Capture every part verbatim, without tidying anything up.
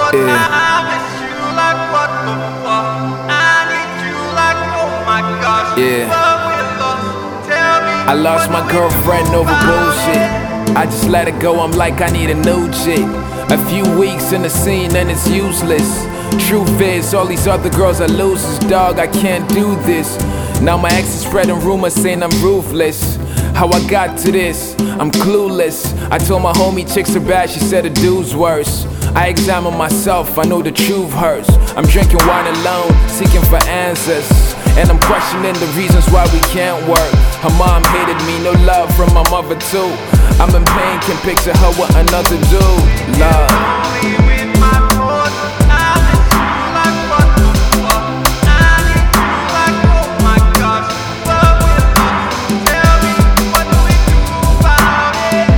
Yeah. I miss you like what the fuck. I need you like oh my gosh. Yeah. Love with us. Tell me I lost what my we girlfriend do over about bullshit. it. I just let it go, I'm like I need a new chick. A few weeks in the scene and it's useless. Truth is, all these other girls are losers, dog, I can't do this. Now my ex is spreading rumors saying I'm ruthless. How I got to this, I'm clueless. I told my homie chicks are bad, she said the dude's worse. I examine myself, I know the truth hurts. I'm drinking wine alone, seeking for answers. And I'm questioning the reasons why we can't work. Her mom hated me, no love from my mother too. I'm in pain, can picture her with another dude. Love. Only with my thoughts. I miss you like what the fuck. I need you like oh my gosh. Love with us. Tell me what do we do about it?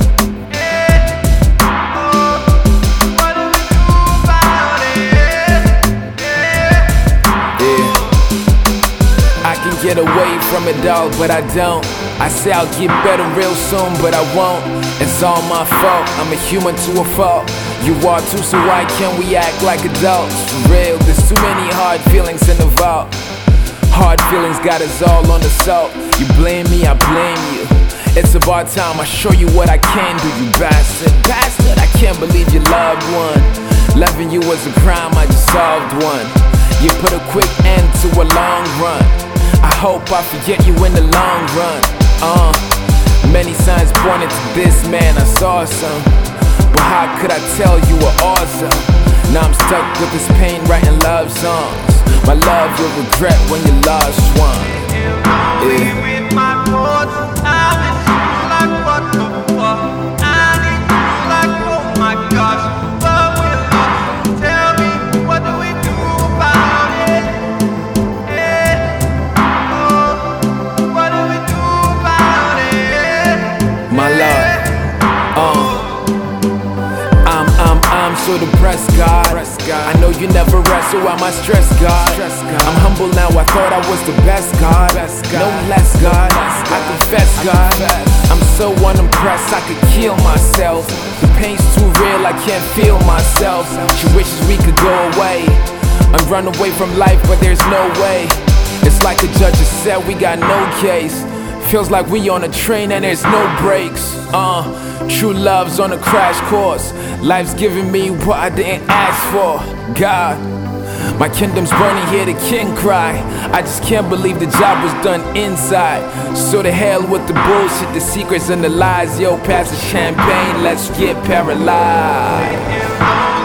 Yeah. Oh, what do we do about it? Yeah. Yeah. I can get away from it, dog, but I don't. I say I'll get better real soon, but I won't. It's all my fault, I'm a human to a fault. You are too, so why can't we act like adults? For real, there's too many hard feelings in the vault. Hard feelings got us all on the salt. You blame me, I blame you. It's about time I show you what I can do, you bastard. Bastard, I can't believe you loved one. Loving you was a crime, I just solved one. You put a quick end to a long run. I hope I forget you in the long run. Uh, many signs pointed to this, man, I saw some. But how could I tell you were awesome? Now I'm stuck with this pain, writing love songs. My love you'll regret when you lost one. Only with my thoughts. I miss you like what the fuck. I need you like oh my gosh. Love with us. Tell me what do we do about it? Yeah. Oh, what do we do about it? My love, uh, I'm, I'm, I'm so depressed, God. I know you never rest, so why am I stressed, God? I'm humble now, I thought I was the best, God. No less, God, I confess, God. I'm so unimpressed, I could kill myself. The pain's too real, I can't feel myself. She wishes we could go away and run away from life, but there's no way. It's like the judge has said, we got no case. Feels like we on a train and there's no brakes. Uh, true love's on a crash course. Life's giving me what I didn't ask for. God, my kingdom's burning, hear the king cry. I just can't believe the job was done inside. So to hell with the bullshit, the secrets and the lies. Yo, pass the champagne, let's get paralyzed.